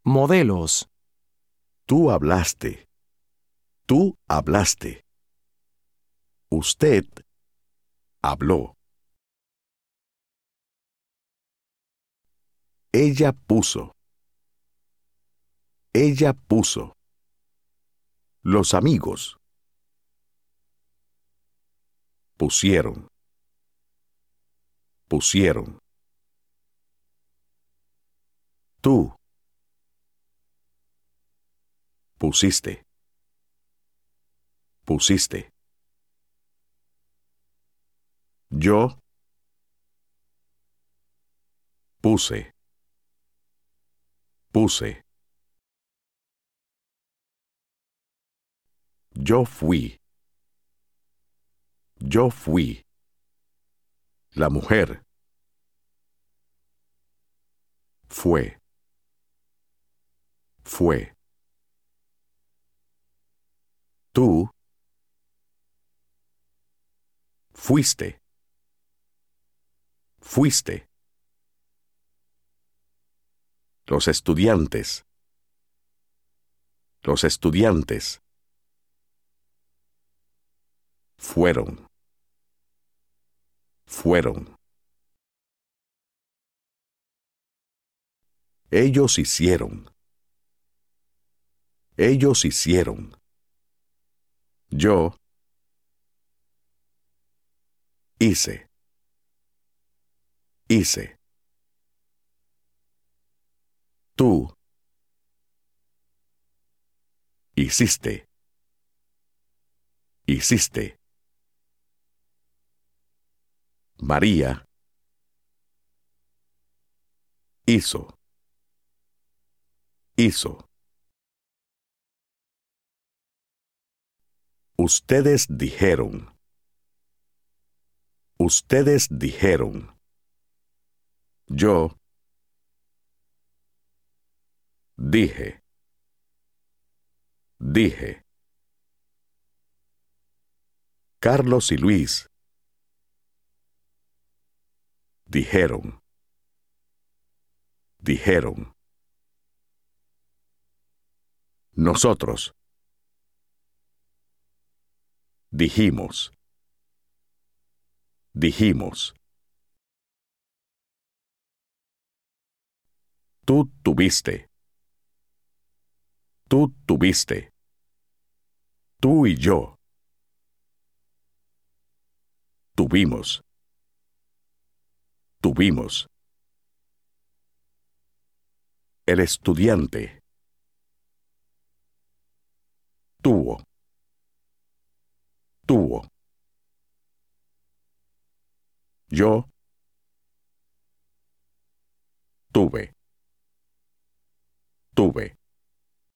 Modelos. Tú hablaste. Tú hablaste. Usted habló. Ella puso. Ella puso. Los amigos pusieron. Pusieron. Tú pusiste. Pusiste. Yo puse. Puse. Yo fui. Yo fui. La mujer fue. Fue. Tú fuiste. Fuiste. Los estudiantes. Los estudiantes fueron. Fueron. Ellos hicieron. Ellos hicieron. Yo hice. Hice. Tú hiciste. Hiciste. María hizo. Hizo. Ustedes dijeron. Ustedes dijeron. Yo dije. Dije. Carlos y Luis dijeron. Dijeron. Nosotros dijimos. Dijimos. Tú tuviste. Tú tuviste. Tú y yo tuvimos. Tuvimos. El estudiante tuvo. Tuvo. Yo tuve. Tuve.